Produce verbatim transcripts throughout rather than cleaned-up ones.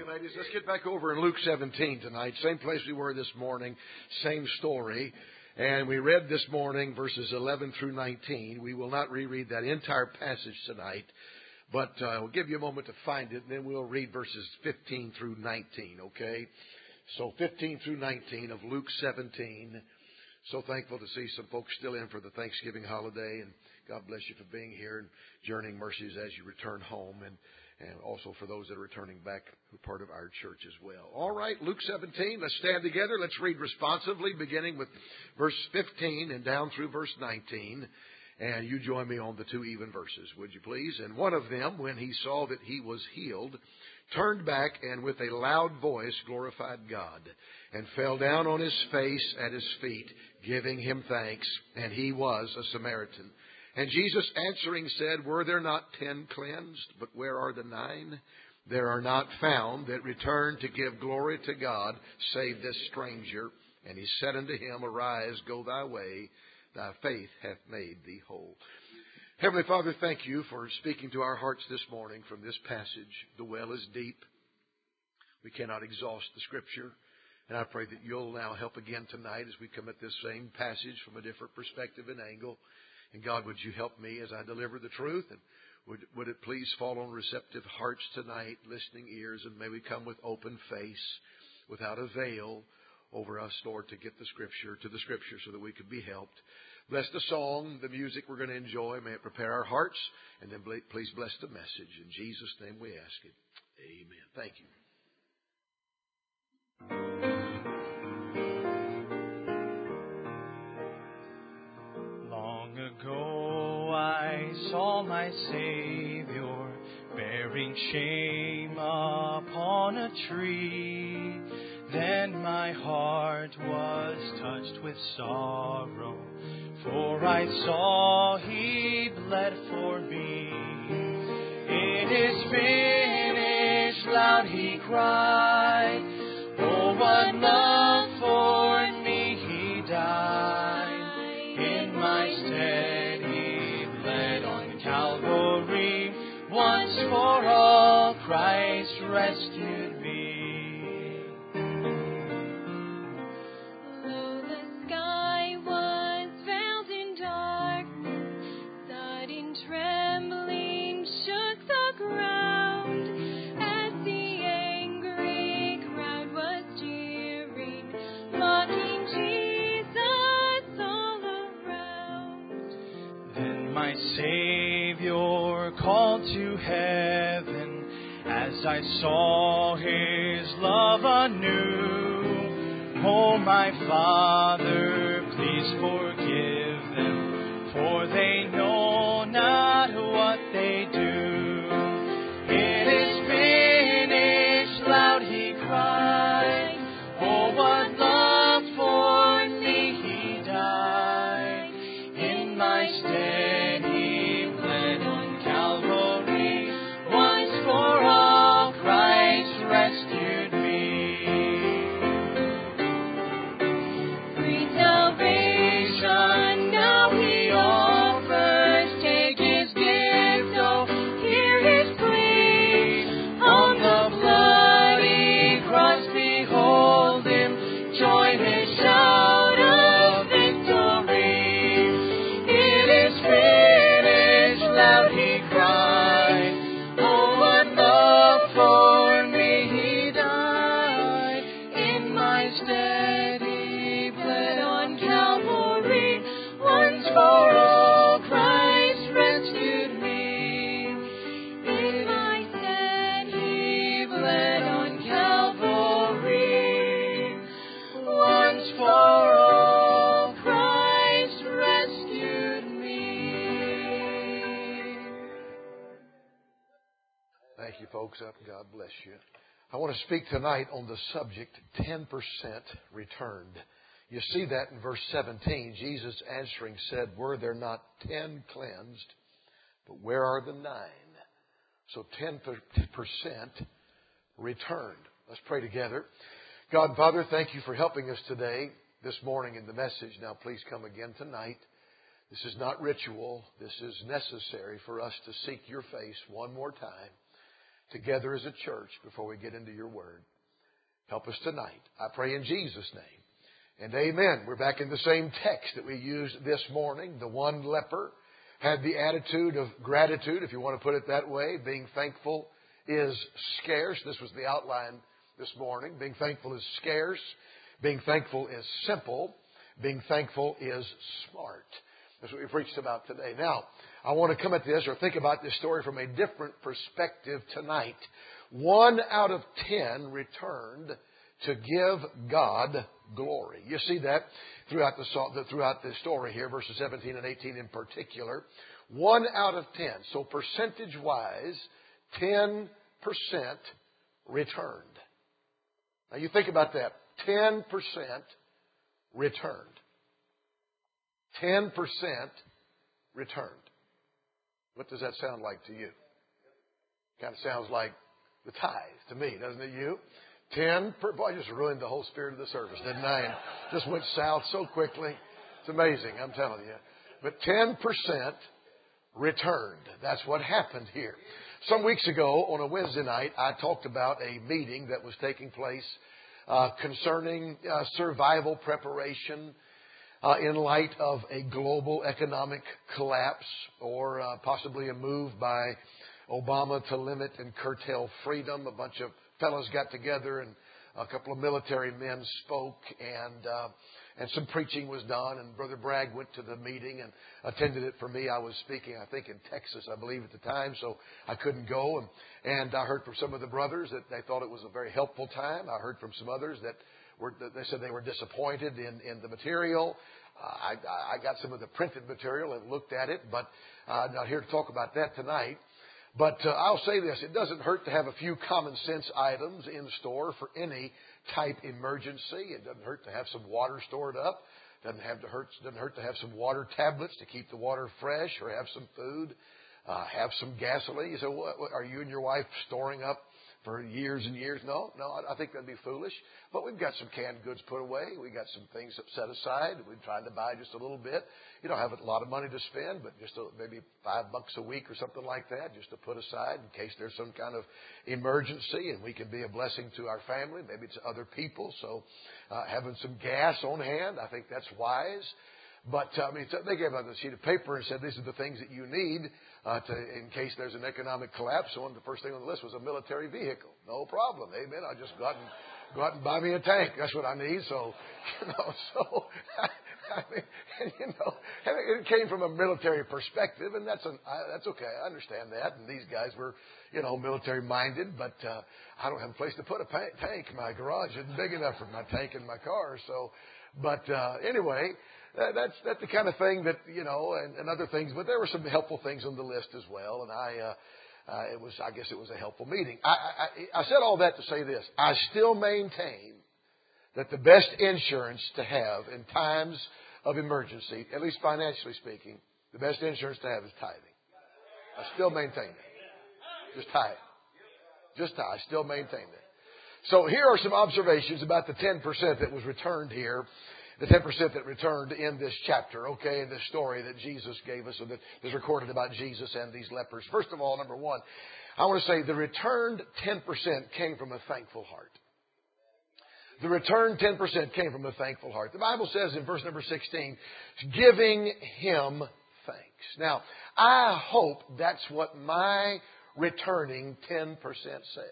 you, ladies. Let's get back over in Luke seventeen tonight. Same place we were this morning. Same story. And we read this morning verses eleven through nineteen. We will not reread that entire passage tonight. But uh, we'll give you a moment to find it. And then we'll read verses fifteen through nineteen, okay? So fifteen through nineteen of Luke seventeen. So thankful to see some folks still in for the Thanksgiving holiday. And God bless you for being here and journeying mercies as you return home. And And also for those that are returning back, who are part of our church as well. All right, Luke seventeen. Let's stand together. Let's read responsively, beginning with verse fifteen and down through verse nineteen. And you join me on the two even verses, would you please? And one of them, when he saw that he was healed, turned back and with a loud voice glorified God, and fell down on his face at his feet, giving him thanks. And he was a Samaritan. And Jesus answering said, Were there not ten cleansed? But where are the nine? There are not found that return to give glory to God, save this stranger. And he said unto him, Arise, go thy way. Thy faith hath made thee whole. Heavenly Father, thank you for speaking to our hearts this morning from this passage. The well is deep. We cannot exhaust the Scripture. And I pray that you'll now help again tonight as we come at this same passage from a different perspective and angle. And God, would you help me as I deliver the truth? And would, would it please fall on receptive hearts tonight, listening ears, and may we come with open face, without a veil over us, Lord, to get the Scripture, to the Scripture so that we could be helped. Bless the song, the music we're going to enjoy. May it prepare our hearts. And then please bless the message. In Jesus' name we ask it. Amen. Thank you. Long ago I saw my Savior bearing shame upon a tree. Then my heart was touched with sorrow, for I saw He bled for me. It is finished, loud He cried. Oh, what love for me He died. In my stead He bled on Calvary. Once for all Christ rescued me. Though the sky was veiled in darkness, sudden trembling shook the ground as the angry crowd was jeering, mocking Jesus all around. Then my Savior called to heaven as I saw His love anew. Oh, my Father, please forgive them, for they know not what they do. It is finished, loud He cried. Oh, what love for me He died. In my stead He bled on Calvary. Once for all Christ rescued me. Free salvation now He offers. Take His gift, oh, hear His plea. On the bloody cross behold Him, join His shout of victory. It is finished, loud He cried. Oh, what love for me He died. In my stead He bled on Calvary. Once for all Christ rescued me. In my stead He bled on Calvary. Once for all Christ rescued me. Thank you, folks. Up. God bless you. I want to speak tonight on the subject, ten percent returned. You see that in verse seventeen. Jesus answering said, Were there not ten cleansed? But where are the nine? So ten percent returned. Let's pray together. God, Father, thank you for helping us today, this morning in the message. Now please come again tonight. This is not ritual. This is necessary for us to seek your face one more time. together as a church before we get into your word. Help us tonight. I pray in Jesus' name. And amen. We're back in the same text that we used this morning. The one leper had the attitude of gratitude, if you want to put it that way. Being thankful is scarce. This was the outline this morning. Being thankful is scarce. Being thankful is simple. Being thankful is smart. That's what we preached about today. Now, I want to come at this or think about this story from a different perspective tonight. One out of ten returned to give God glory. You see that throughout the throughout the story here, verses seventeen and eighteen in particular. One out of ten. So percentage-wise, ten percent returned. Now you think about that. ten percent returned. ten percent returned. What does that sound like to you? Kind of sounds like the tithe to me, doesn't it, you? Ten per, boy, I just ruined the whole spirit of the service, didn't I? And just went south so quickly. It's amazing, I'm telling you. But ten percent returned. That's what happened here. Some weeks ago, on a Wednesday night, I talked about a meeting that was taking place uh, concerning uh, survival preparation uh, in light of a global economic collapse or uh, possibly a move by Obama to limit and curtail freedom. A bunch of fellows got together and a couple of military men spoke, and uh, and some preaching was done. And Brother Bragg went to the meeting and attended it for me. I was speaking, I think, in Texas, I believe, at the time, so I couldn't go. And, and I heard from some of the brothers that they thought it was a very helpful time. I heard from some others that were that they said they were disappointed in, in the material. Uh, I, I got some of the printed material and looked at it, but uh, I'm not here to talk about that tonight. But uh, I'll say this, it doesn't hurt to have a few common sense items in store for any type emergency. It doesn't hurt to have some water stored up. It doesn't have to hurt, doesn't hurt to have some water tablets to keep the water fresh, or have some food, uh, have some gasoline. You say, what, what, are you and your wife storing up for years and years? No, no, I, I think that'd be foolish. But we've got some canned goods put away. We've got some things set aside. We're trying to buy just a little bit. You don't have a lot of money to spend, but just a, maybe five bucks a week or something like that, just to put aside in case there's some kind of emergency and we can be a blessing to our family, maybe to other people. So uh, having some gas on hand, I think that's wise. But uh, I mean, they gave us a sheet of paper and said these are the things that you need uh, to, in case there's an economic collapse. So the first thing on the list was a military vehicle. No problem, amen. I just go out and go out and buy me a tank. That's what I need. So, you know, so. I mean, and, you know, it came from a military perspective, and that's an, I, that's okay. I understand that. And these guys were, you know, military minded, but uh, I don't have a place to put a pa- tank. My garage isn't big enough for my tank in my car. So, but uh, anyway, that, that's that's the kind of thing that you know, and, and other things. But there were some helpful things on the list as well, and I. Uh, uh, it was, I guess, it was a helpful meeting. I, I, I said all that to say this: I still maintain that the best insurance to have in times of emergency, at least financially speaking, the best insurance to have is tithing. I still maintain that. Just tithe. Just tithe. I still maintain that. So here are some observations about the ten percent that was returned here, the ten percent that returned in this chapter, okay, in this story that Jesus gave us, or that is recorded about Jesus and these lepers. First of all, number one, I want to say the returned ten percent came from a thankful heart. The returned ten percent came from a thankful heart. The Bible says in verse number sixteen, giving Him thanks. Now, I hope that's what my returning ten percent says.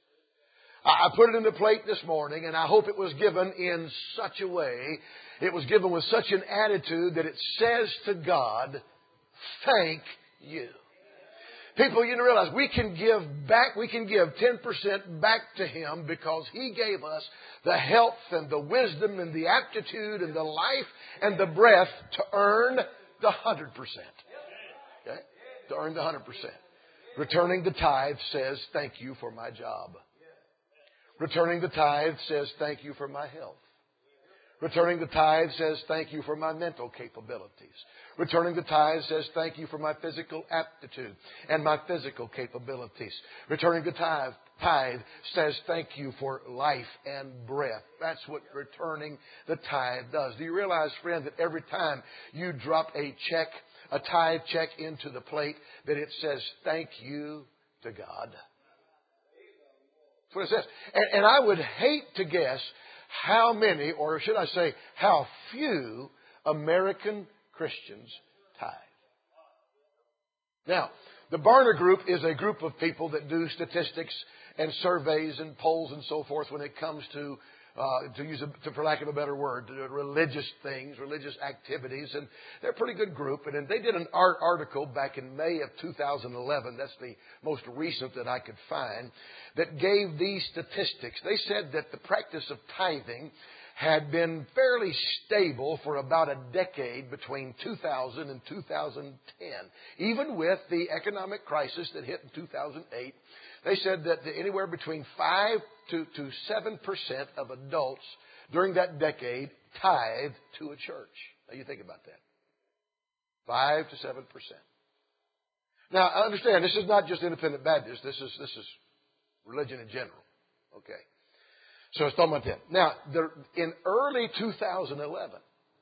I put it in the plate this morning, and I hope it was given in such a way, it was given with such an attitude that it says to God, thank you. People, you need to realize we can give back, we can give ten percent back to Him because He gave us the health and the wisdom and the aptitude and the life and the breath to earn the one hundred percent. Okay? To earn the one hundred percent. Returning the tithe says, thank you for my job. Returning the tithe says, thank you for my health. Returning the tithe says, thank you for my mental capabilities. Returning the tithe says, thank you for my physical aptitude and my physical capabilities. Returning the tithe, tithe says, thank you for life and breath. That's what returning the tithe does. Do you realize, friend, that every time you drop a check, a tithe check into the plate, that it says, thank you to God? That's what it says. And, and I would hate to guess how many, or should I say, how few American Christians tithe. Now, the Barna Group is a group of people that do statistics and surveys and polls and so forth when it comes to, uh, to use, a, to, for lack of a better word, religious things, religious activities. And they're a pretty good group. And, and they did an art article back in May of two thousand eleven. That's the most recent that I could find, that gave these statistics. They said that the practice of tithing had been fairly stable for about a decade between two thousand and two thousand ten. Even with the economic crisis that hit in two thousand eight, they said that anywhere between five to seven percent of adults during that decade tithed to a church. Now you think about that. five to seven percent. Now, I understand this is not just Independent Baptist. This is, this is religion in general. Okay. So it's talking about that. Now, the, in early two thousand eleven,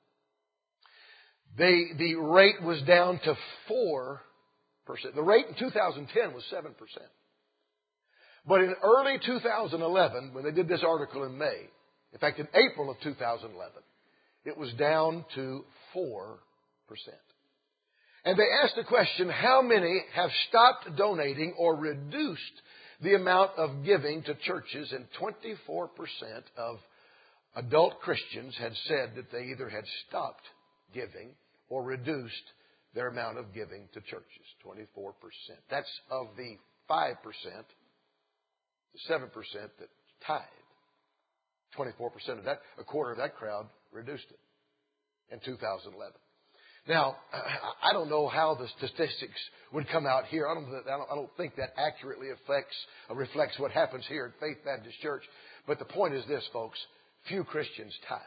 they, the rate was down to four percent. The rate in two thousand ten was seven percent. But in early two thousand eleven, when they did this article in May, in fact, in April of two thousand eleven, it was down to four percent. And they asked the question, how many have stopped donating or reduced the amount of giving to churches? And twenty-four percent of adult Christians had said that they either had stopped giving or reduced their amount of giving to churches. twenty-four percent. That's of the five percent, the seven percent that tithed. twenty-four percent of that, a quarter of that crowd reduced it in two thousand eleven. Now, I don't know how the statistics would come out here. I don't, I don't, I don't think that accurately affects, uh, reflects what happens here at Faith Baptist Church. But the point is this, folks. Few Christians tithe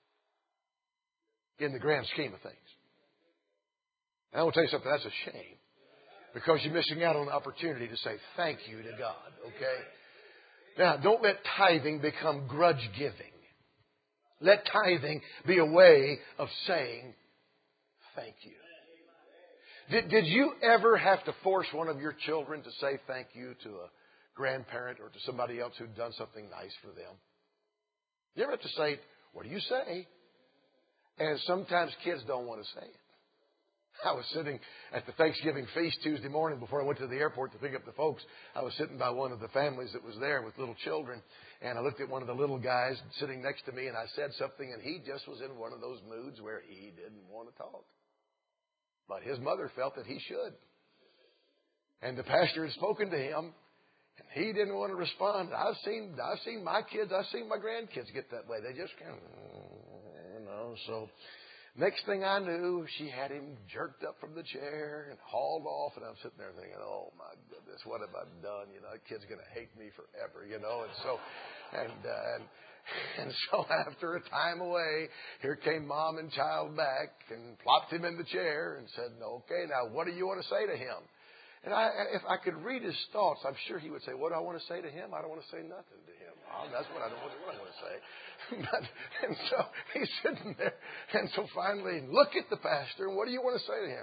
in the grand scheme of things. And I will tell you something, that's a shame. Because you're missing out on the opportunity to say thank you to God, okay? Now, don't let tithing become grudge giving. Let tithing be a way of saying thank you. Did, did you ever have to force one of your children to say thank you to a grandparent or to somebody else who'd done something nice for them? You ever have to say, what do you say? And sometimes kids don't want to say it. I was sitting at the Thanksgiving feast Tuesday morning before I went to the airport to pick up the folks. I was sitting by one of the families that was there with little children, and I looked at one of the little guys sitting next to me, and I said something, and he just was in one of those moods where he didn't want to talk. But his mother felt that he should. And the pastor had spoken to him, and he didn't want to respond. I've seen, I've seen my kids, I've seen my grandkids get that way. They just kind of, you know, so... Next thing I knew, she had him jerked up from the chair and hauled off. And I'm sitting there thinking, oh, my goodness, what have I done? You know, that kid's going to hate me forever, you know. And so and, uh, and, and so after a time away, here came mom and child back and plopped him in the chair and said, okay, now what do you want to say to him? And I, if I could read his thoughts, I'm sure he would say, what do I want to say to him? I don't want to say nothing to him. Oh, that's what I don't want, what I want to say. But, and so he's sitting there. And so finally, look at the pastor. And what do you want to say to him?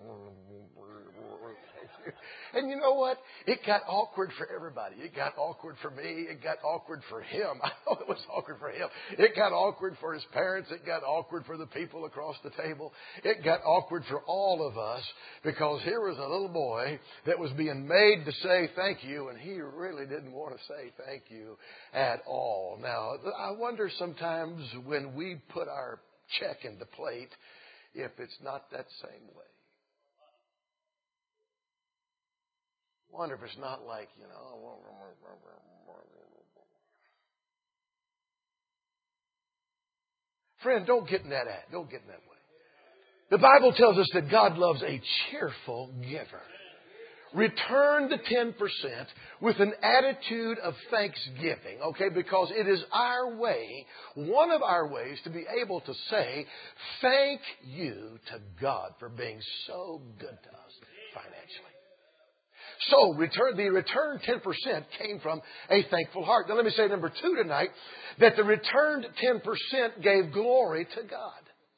And you know what? It got awkward for everybody. It got awkward for me. It got awkward for him. I know it was awkward for him. It got awkward for his parents. It got awkward for the people across the table. It got awkward for all of us because here was a little boy that was being made to say thank you, and he really didn't want to say thank you at all. Now, I wonder sometimes when we put our check in the plate if it's not that same way. I wonder if it's not like, you know. Friend, don't get in that act. Don't get in that way. The Bible tells us that God loves a cheerful giver. Return the ten percent with an attitude of thanksgiving, okay? Because it is our way, one of our ways to be able to say thank you to God for being so good to us financially. So return, the return ten percent came from a thankful heart. Now let me say number two tonight, that the returned ten percent gave glory to God.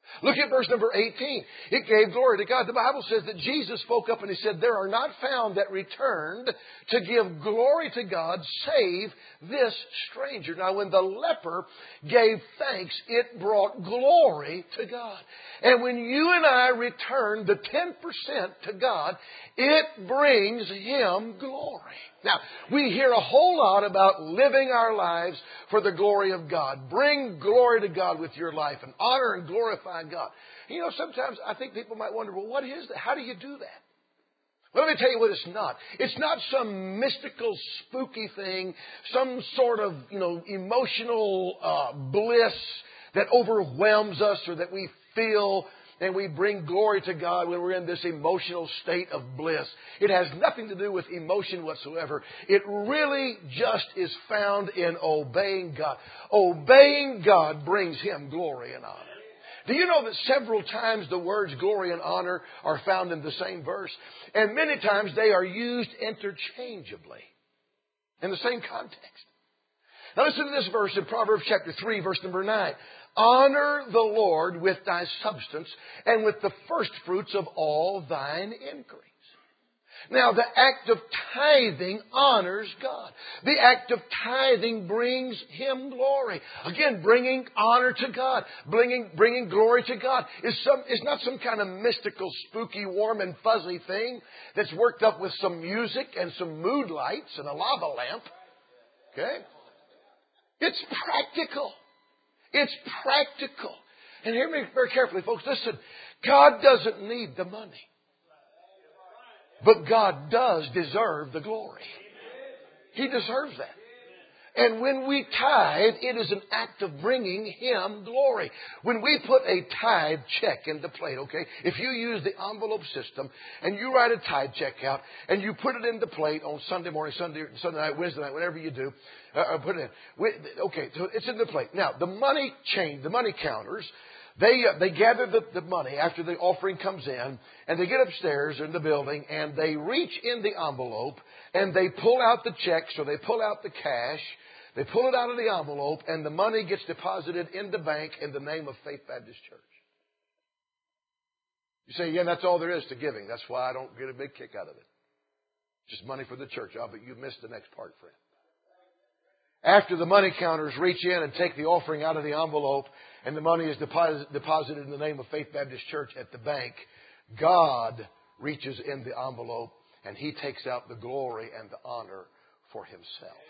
Look at verse number eighteen. It gave glory to God. The Bible says that Jesus spoke up and He said, there are not found that returned to give glory to God save this stranger. Now when the leper gave thanks, it brought glory to God. And when you and I return the ten percent to God, it brings Him glory. Now, we hear a whole lot about living our lives for the glory of God. Bring glory to God with your life and honor and glorify God. You know, sometimes I think people might wonder, well, what is that? How do you do that? Well, let me tell you what it's not. It's not some mystical, spooky thing, some sort of, you know, emotional uh, bliss that overwhelms us or that we feel and we bring glory to God when we're in this emotional state of bliss. It has nothing to do with emotion whatsoever. It really just is found in obeying God. Obeying God brings Him glory and honor. Do you know that several times the words glory and honor are found in the same verse? And many times they are used interchangeably in the same context. Now listen to this verse in Proverbs chapter three, verse number nine. Honor the Lord with thy substance and with the first fruits of all thine increase. Now, the act of tithing honors God. The act of tithing brings Him glory. Again, bringing honor to God, bringing, bringing glory to God is some, is not some kind of mystical, spooky, warm and fuzzy thing that's worked up with some music and some mood lights and a lava lamp. Okay? It's practical. It's practical. And hear me very carefully, folks. Listen, God doesn't need the money. But God does deserve the glory. He deserves that. And when we tithe, it is an act of bringing Him glory. When we put a tithe check in the plate, okay, if you use the envelope system and you write a tithe check out and you put it in the plate on Sunday morning, Sunday, Sunday night, Wednesday night, whatever you do, uh, put it in. Okay, so it's in the plate. Now, the money change, the money counters, They uh, they gather the, the money after the offering comes in, and they get upstairs in the building, and they reach in the envelope, and they pull out the checks, or they pull out the cash, they pull it out of the envelope, and the money gets deposited in the bank in the name of Faith Baptist Church. You say, yeah, that's all there is to giving. That's why I don't get a big kick out of it. Just money for the church. Oh, but you missed the next part, friend. After the money counters reach in and take the offering out of the envelope and the money is deposit, deposited in the name of Faith Baptist Church at the bank, God reaches in the envelope and He takes out the glory and the honor for Himself.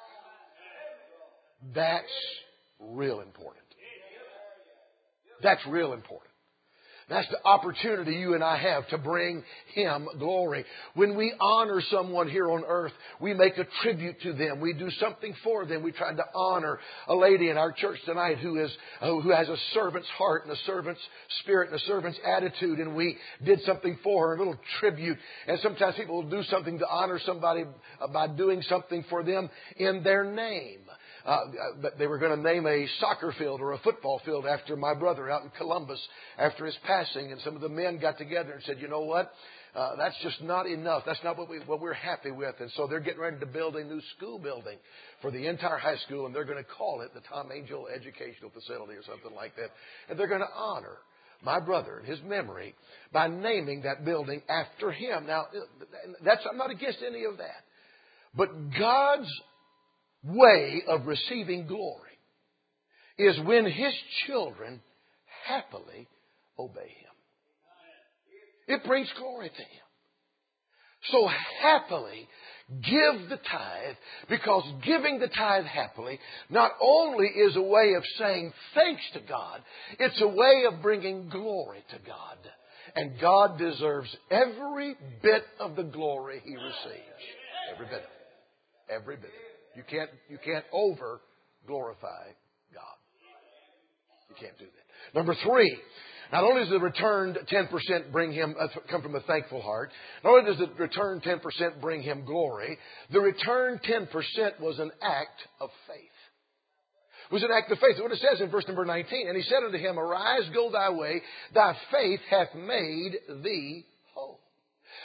That's real important. That's real important. That's the opportunity you and I have to bring Him glory. When we honor someone here on earth, we make a tribute to them. We do something for them. We try to honor a lady in our church tonight who is who has a servant's heart and a servant's spirit and a servant's attitude. And we did something for her, a little tribute. And sometimes people will do something to honor somebody by doing something for them in their name. Uh, but they were going to name a soccer field or a football field after my brother out in Columbus after his passing. And some of the men got together and said, you know what? Uh, that's just not enough. That's not what, we, what we're happy with. And so they're getting ready to build a new school building for the entire high school. And they're going to call it the Tom Angel Educational Facility or something like that. And they're going to honor my brother and his memory by naming that building after him. Now, that's, I'm not against any of that. But God's way of receiving glory is when His children happily obey Him. It brings glory to Him. So happily give the tithe, because giving the tithe happily not only is a way of saying thanks to God, it's a way of bringing glory to God. And God deserves every bit of the glory He receives. Every bit of it. Every bit of it. You can't, you can't over glorify God. You can't do that. Number three, not only does the returned ten percent bring Him, uh, come from a thankful heart, not only does the returned ten percent bring Him glory, the returned ten percent was an act of faith. It was an act of faith. What it says in verse number nineteen, and He said unto him, arise, go thy way, thy faith hath made thee whole.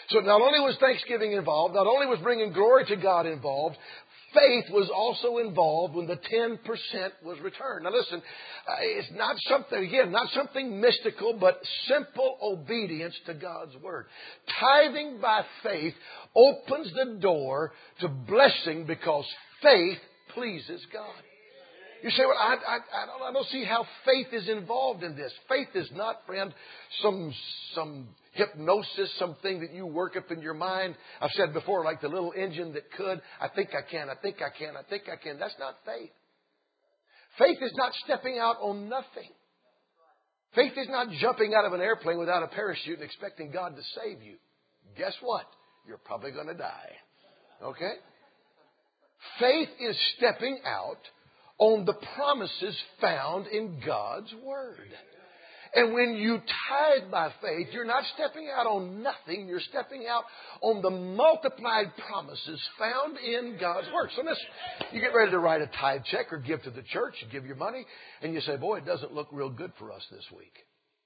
So not only was thanksgiving involved, not only was bringing glory to God involved, faith was also involved when the ten percent was returned. Now listen, uh, it's not something, again, not something mystical, but simple obedience to God's Word. Tithing by faith opens the door to blessing because faith pleases God. You say, well, I, I, I, don't, I don't see how faith is involved in this. Faith is not, friend, some, some hypnosis, something that you work up in your mind. I've said before, like the little engine that could. I think I can, I think I can, I think I can. That's not faith. Faith is not stepping out on nothing. Faith is not jumping out of an airplane without a parachute and expecting God to save you. Guess what? You're probably going to die. Okay? Faith is stepping out on the promises found in God's Word. And when you tithe by faith, you're not stepping out on nothing. You're stepping out on the multiplied promises found in God's Word. So listen, you get ready to write a tithe check or give to the church. You give your money and you say, boy, it doesn't look real good for us this week.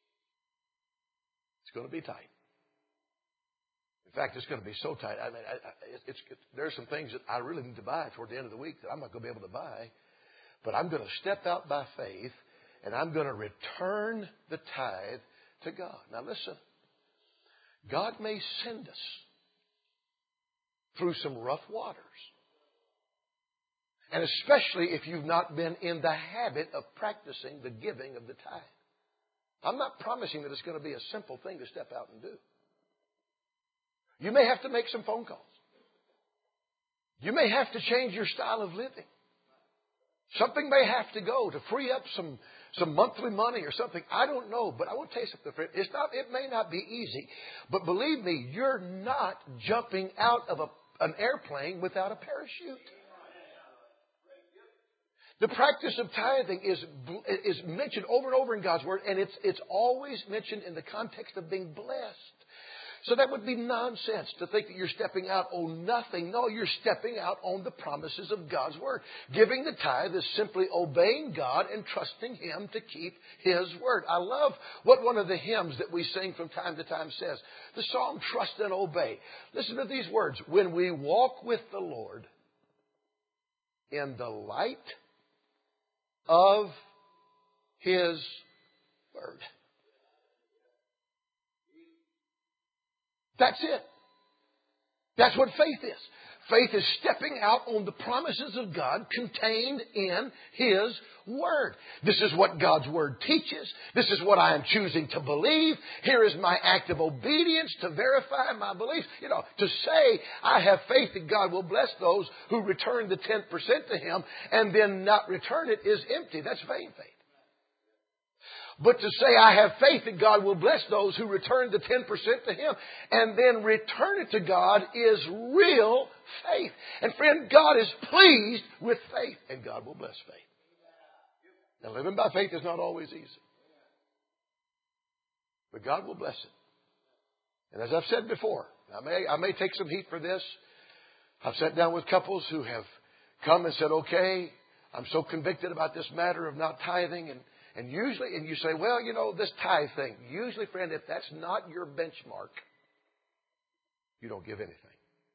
It's going to be tight. In fact, it's going to be so tight. I mean, I, I, it's, it's, there's some things that I really need to buy toward the end of the week that I'm not going to be able to buy. But I'm going to step out by faith, and I'm going to return the tithe to God. Now listen, God may send us through some rough waters. And especially if you've not been in the habit of practicing the giving of the tithe. I'm not promising that it's going to be a simple thing to step out and do. You may have to make some phone calls. You may have to change your style of living. Something may have to go to free up some, some monthly money or something. I don't know, but I want to tell you something, friend. It's not, it may not be easy, but believe me, you're not jumping out of a, an airplane without a parachute. The practice of tithing is, is mentioned over and over in God's Word, and it's, it's always mentioned in the context of being blessed. So that would be nonsense to think that you're stepping out on nothing. No, you're stepping out on the promises of God's Word. Giving the tithe is simply obeying God and trusting Him to keep His Word. I love what one of the hymns that we sing from time to time says. The song, Trust and Obey. Listen to these words. When we walk with the Lord in the light of His Word. That's it. That's what faith is. Faith is stepping out on the promises of God contained in His Word. This is what God's Word teaches. This is what I am choosing to believe. Here is my act of obedience to verify my beliefs. You know, to say I have faith that God will bless those who return the ten percent to Him and then not return it is empty. That's vain faith. But to say I have faith that God will bless those who return the ten percent to Him and then return it to God is real faith. And friend, God is pleased with faith and God will bless faith. Now living by faith is not always easy. But God will bless it. And as I've said before, I may, I may take some heat for this. I've sat down with couples who have come and said, okay, I'm so convicted about this matter of not tithing and And usually, and you say, well, you know, this tithe thing. Usually, friend, if that's not your benchmark, you don't give anything.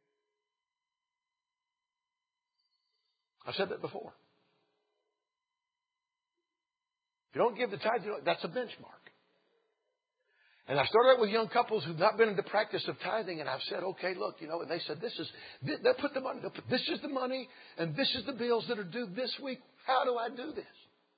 I've said that before. If you don't give the tithe, you know, that's a benchmark. And I started out with young couples who've not been in the practice of tithing, and I've said, okay, look, you know, and they said, this is, they'll put the money, they'll put, this is the money, and this is the bills that are due this week. How do I do this?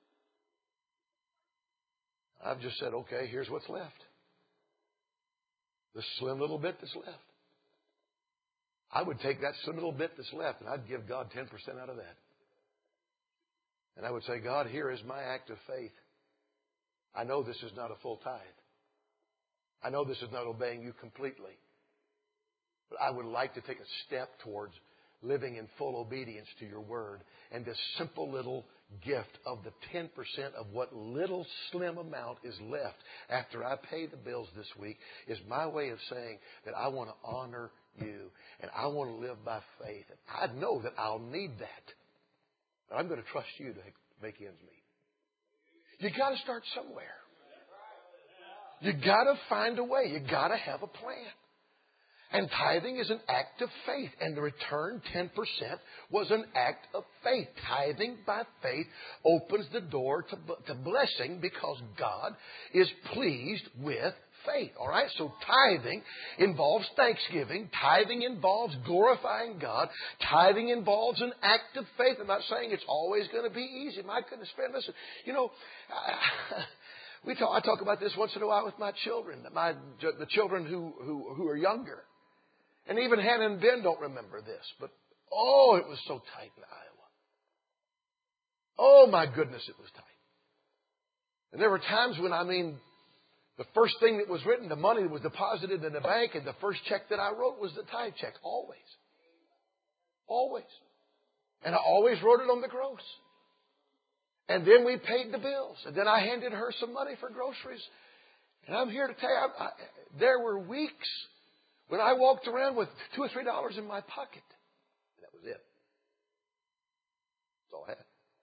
I've just said, okay, here's what's left. The slim little bit that's left. I would take that slim little bit that's left and I'd give God ten percent out of that. And I would say, God, here is my act of faith. I know this is not a full tithe. I know this is not obeying you completely. But I would like to take a step towards living in full obedience to your word. And this simple little gift of the ten percent of what little slim amount is left after I pay the bills this week is my way of saying that I want to honor you and I want to live by faith. And I know that I'll need that. But I'm going to trust you to make ends meet. You got to start somewhere. You got to find a way. You got to have a plan. And tithing is an act of faith. And the return, ten percent, was an act of faith. Tithing by faith opens the door to, to blessing because God is pleased with faith. All right? So tithing involves thanksgiving. Tithing involves glorifying God. Tithing involves an act of faith. I'm not saying it's always going to be easy. My goodness, friend, listen. You know, I, we talk, I talk about this once in a while with my children, my, the children who, who, who are younger. And even Hannah and Ben don't remember this. But, oh, it was so tight in Iowa. Oh, my goodness, it was tight. And there were times when, I mean, the first thing that was written, the money that was deposited in the bank, and the first check that I wrote was the tithe check. Always. Always. And I always wrote it on the gross. And then we paid the bills. And then I handed her some money for groceries. And I'm here to tell you, I, I, there were weeks when I walked around with two or three dollars in my pocket. And that was it. That's all I had.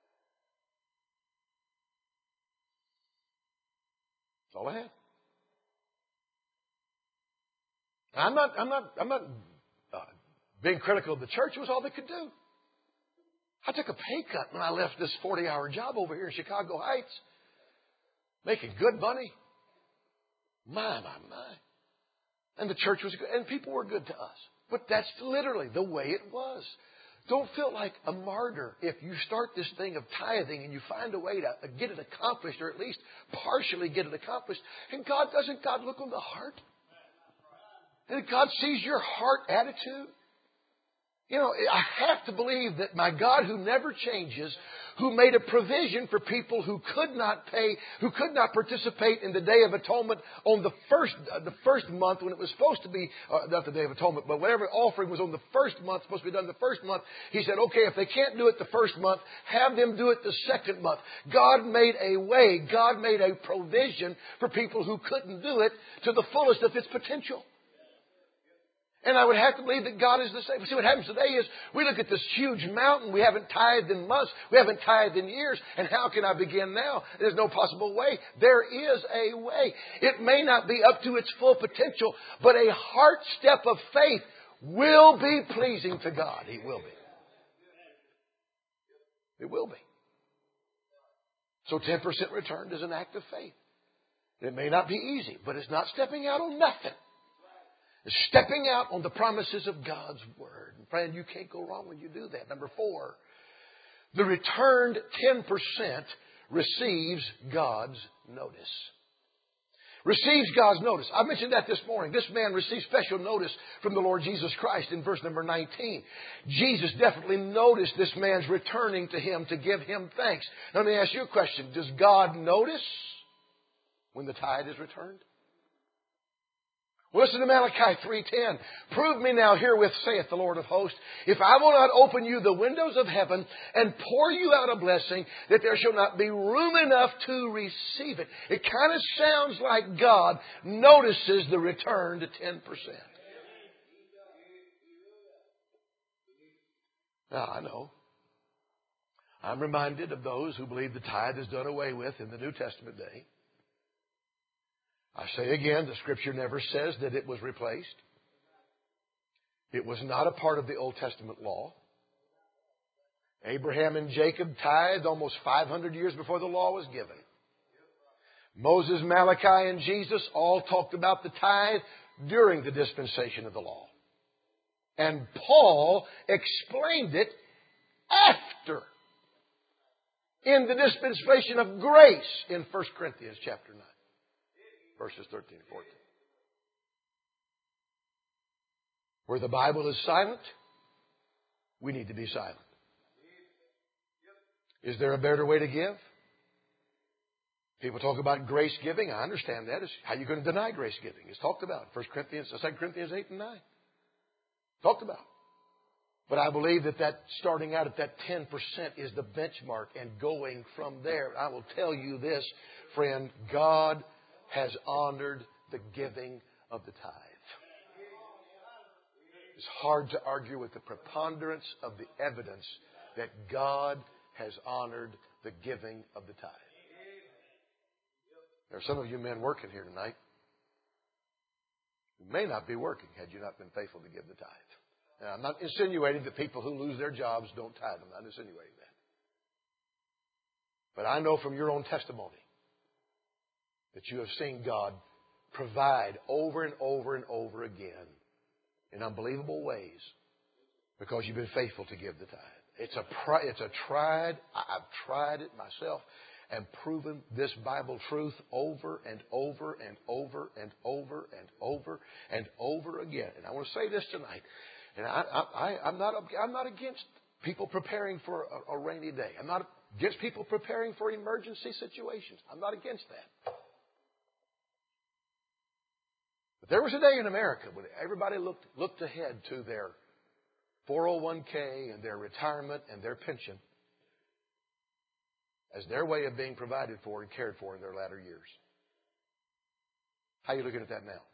That's all I had. I'm not, I'm not, I'm not uh, being critical of the church. It was all they could do. I took a pay cut when I left this forty-hour job over here in Chicago Heights, making good money. My, my, my. And the church was good, and people were good to us. But that's literally the way it was. Don't feel like a martyr if you start this thing of tithing and you find a way to get it accomplished, or at least partially get it accomplished. And God doesn't God look on the heart? And God sees your heart attitude. You know, I have to believe that my God, who never changes, who made a provision for people who could not pay, who could not participate in the Day of Atonement on the first, uh, the first month when it was supposed to be, uh, not the Day of Atonement, but whatever offering was on the first month, supposed to be done the first month. He said, okay, if they can't do it the first month, have them do it the second month. God made a way. God made a provision for people who couldn't do it to the fullest of its potential. And I would have to believe that God is the same. See, what happens today is we look at this huge mountain. We haven't tithed in months. We haven't tithed in years. And how can I begin now? There's no possible way. There is a way. It may not be up to its full potential, but a heart step of faith will be pleasing to God. He will be. It will be. So ten percent returned is an act of faith. It may not be easy, but it's not stepping out on nothing. It's stepping out on the promises of God's Word. And friend, you can't go wrong when you do that. Number four, the returned ten percent receives God's notice. Receives God's notice. I mentioned that this morning. This man received special notice from the Lord Jesus Christ in verse number nineteen. Jesus definitely noticed this man's returning to Him to give Him thanks. Now, let me ask you a question. Does God notice when the tithe is returned? Listen to Malachi three ten. Prove me now herewith, saith the Lord of hosts, if I will not open you the windows of heaven and pour you out a blessing, that there shall not be room enough to receive it. It kind of sounds like God notices the return to ten percent. Now, I know. I'm reminded of those who believe the tithe is done away with in the New Testament day. I say again, the Scripture never says that it was replaced. It was not a part of the Old Testament law. Abraham and Jacob tithed almost five hundred years before the law was given. Moses, Malachi, and Jesus all talked about the tithe during the dispensation of the law. And Paul explained it after, in the dispensation of grace in First Corinthians chapter nine. Verses thirteen and fourteen. Where the Bible is silent, we need to be silent. Is there a better way to give? People talk about grace giving. I understand that. It's how are you going to deny grace giving? It's talked about. First Corinthians, Second Corinthians eight and nine. Talked about. But I believe that that starting out at that ten percent is the benchmark, and going from there, I will tell you this, friend, God has honored the giving of the tithe. It's hard to argue with the preponderance of the evidence that God has honored the giving of the tithe. There are some of you men working here tonight. You may not be working had you not been faithful to give the tithe. Now, I'm not insinuating that people who lose their jobs don't tithe. I'm not insinuating that. But I know from your own testimony that you have seen God provide over and over and over again in unbelievable ways because you've been faithful to give the tithe. It's a, it's a tried, I've tried it myself and proven this Bible truth over and over and over and over and over and over again. And I want to say this tonight. And I, I, I'm not, I'm not against people preparing for a, a rainy day. I'm not against people preparing for emergency situations. I'm not against that. But there was a day in America when everybody looked, looked ahead to their four oh one k and their retirement and their pension as their way of being provided for and cared for in their latter years. How are you looking at that now?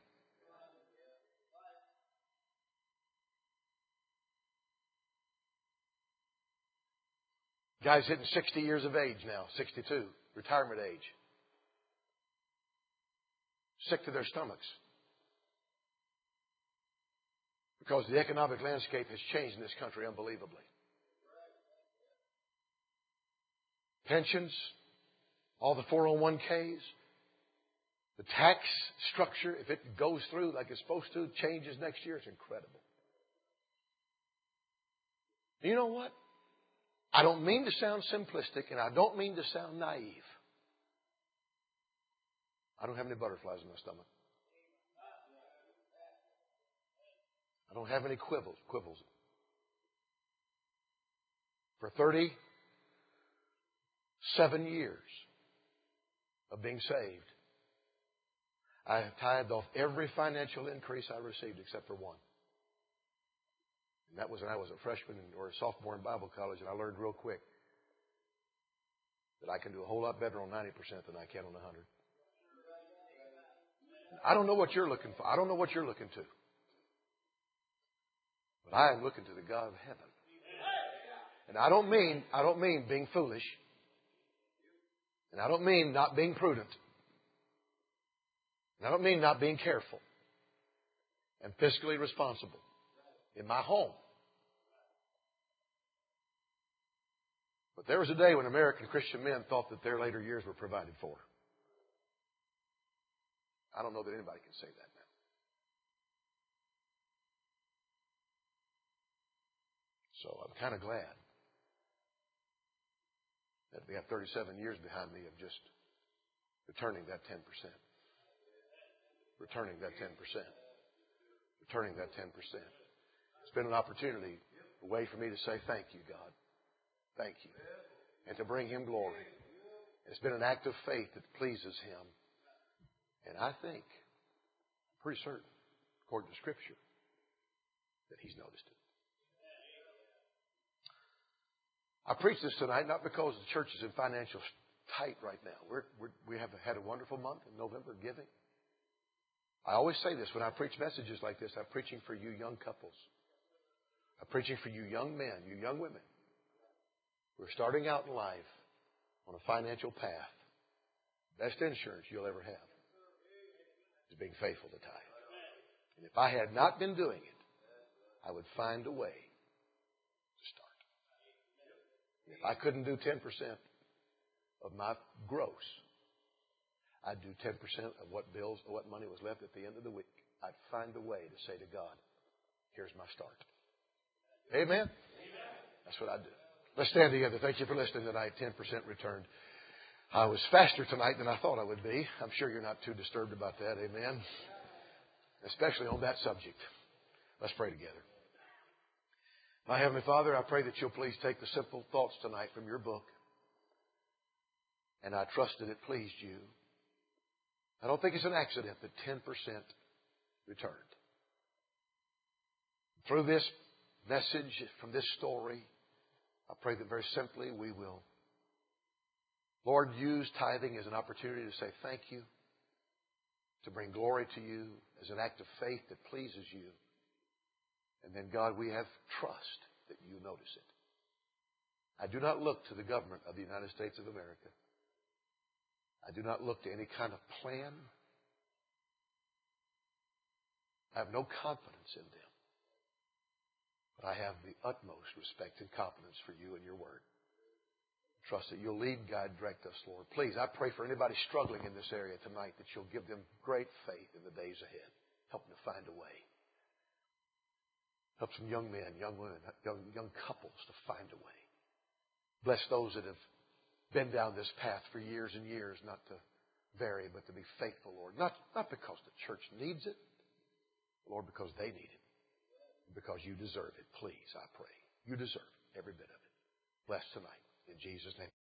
Guys hitting sixty years of age now, sixty-two, retirement age. Sick to their stomachs. Because the economic landscape has changed in this country unbelievably. Pensions, all the four oh one k's, the tax structure, if it goes through like it's supposed to, changes next year, it's incredible. You know what? I don't mean to sound simplistic, and I don't mean to sound naive. I don't have any butterflies in my stomach. I don't have any quibbles. quibbles. For thirty-seven years of being saved, I have tithed off every financial increase I received except for one. And that was when I was a freshman or a sophomore in Bible college, and I learned real quick that I can do a whole lot better on ninety percent than I can on one hundred. I don't know what you're looking for. I don't know what you're looking to. But I am looking to the God of heaven. And I don't mean, I don't mean being foolish. And I don't mean not being prudent. And I don't mean not being careful and fiscally responsible in my home. But there was a day when American Christian men thought that their later years were provided for. I don't know that anybody can say that now. So I'm kind of glad that we have thirty-seven years behind me of just returning that ten percent. Returning that ten percent. Returning that ten percent. It's been an opportunity, a way for me to say thank you, God. Thank you. And to bring Him glory. It's been an act of faith that pleases Him. And I think, I'm pretty certain, according to Scripture, that He's noticed it. I preach this tonight not because the church is in financial tight right now. We're, we're, we have had a wonderful month in November giving. I always say this when I preach messages like this. I'm preaching for you young couples. I'm preaching for you young men, you young women. We're starting out in life on a financial path. Best insurance you'll ever have is being faithful to tithe. And if I had not been doing it, I would find a way to start. If I couldn't do ten percent of my gross, I'd do ten percent of what bills, what money was left at the end of the week. I'd find a way to say to God, here's my start. Amen? Amen. That's what I'd do. Let's stand together. Thank you for listening tonight. ten percent returned. I was faster tonight than I thought I would be. I'm sure you're not too disturbed about that. Amen? Especially on that subject. Let's pray together. My Heavenly Father, I pray that you'll please take the simple thoughts tonight from your book. And I trust that it pleased you. I don't think it's an accident that ten percent returned. Through this message, from this story, I pray that very simply we will, Lord, use tithing as an opportunity to say thank you, to bring glory to you as an act of faith that pleases you. And then, God, we have trust that you notice it. I do not look to the government of the United States of America. I do not look to any kind of plan. I have no confidence in them. But I have the utmost respect and confidence for you and your word. Trust that you'll lead, guide, direct us, Lord. Please, I pray for anybody struggling in this area tonight that you'll give them great faith in the days ahead. Help them to find a way. Help some young men, young women, young, young couples to find a way. Bless those that have been down this path for years and years, not to vary, but to be faithful, Lord. Not, not because the church needs it, Lord, because they need it. Because you deserve it. Please, I pray. You deserve it, every bit of it. Bless tonight. In Jesus' name.